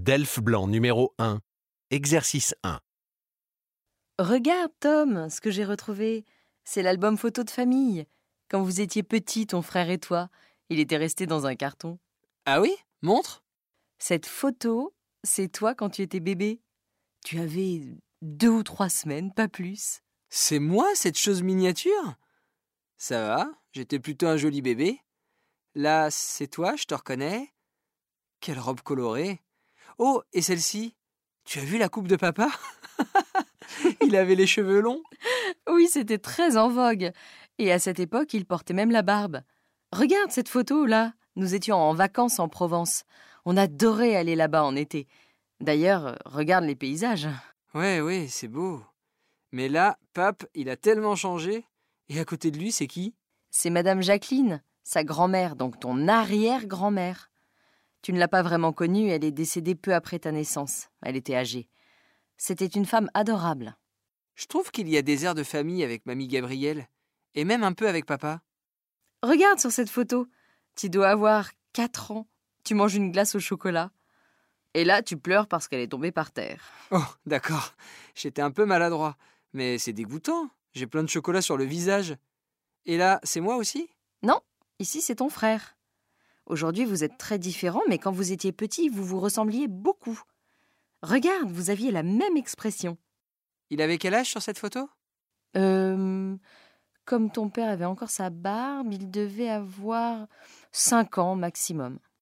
Delphes blanc numéro 1. Exercice 1. Regarde, Tom, ce que j'ai retrouvé. C'est l'album photo de famille. Quand vous étiez petit, ton frère et toi, il était resté dans un carton. Ah oui? Montre? Cette photo, c'est toi quand tu étais bébé. Tu avais 2 ou 3 semaines, pas plus. C'est moi, cette chose miniature? Ça va, j'étais plutôt un joli bébé. Là, c'est toi, je te reconnais. Quelle robe colorée. Oh, et celle-ci? Tu as vu la coupe de papa? Il avait les cheveux longs. Oui, c'était très en vogue. Et à cette époque, il portait même la barbe. Regarde cette photo, là. Nous étions en vacances en Provence. On adorait aller là-bas en été. D'ailleurs, regarde les paysages. Ouais, c'est beau. Mais là, Pape, il a tellement changé. Et à côté de lui, c'est qui? C'est Madame Jacqueline, sa grand-mère, donc ton arrière-grand-mère. Tu ne l'as pas vraiment connue, elle est décédée peu après ta naissance. Elle était âgée. C'était une femme adorable. Je trouve qu'il y a des airs de famille avec mamie Gabrielle. Et même un peu avec papa. Regarde sur cette photo. Tu dois avoir 4 ans. Tu manges une glace au chocolat. Et là, tu pleures parce qu'elle est tombée par terre. Oh, d'accord. J'étais un peu maladroit. Mais c'est dégoûtant. J'ai plein de chocolat sur le visage. Et là, c'est moi aussi? Non, ici c'est ton frère. Aujourd'hui, vous êtes très différents, mais quand vous étiez petit, vous vous ressembliez beaucoup. Regarde, vous aviez la même expression. Il avait quel âge sur cette photo? Comme ton père avait encore sa barbe, il devait avoir 5 ans maximum.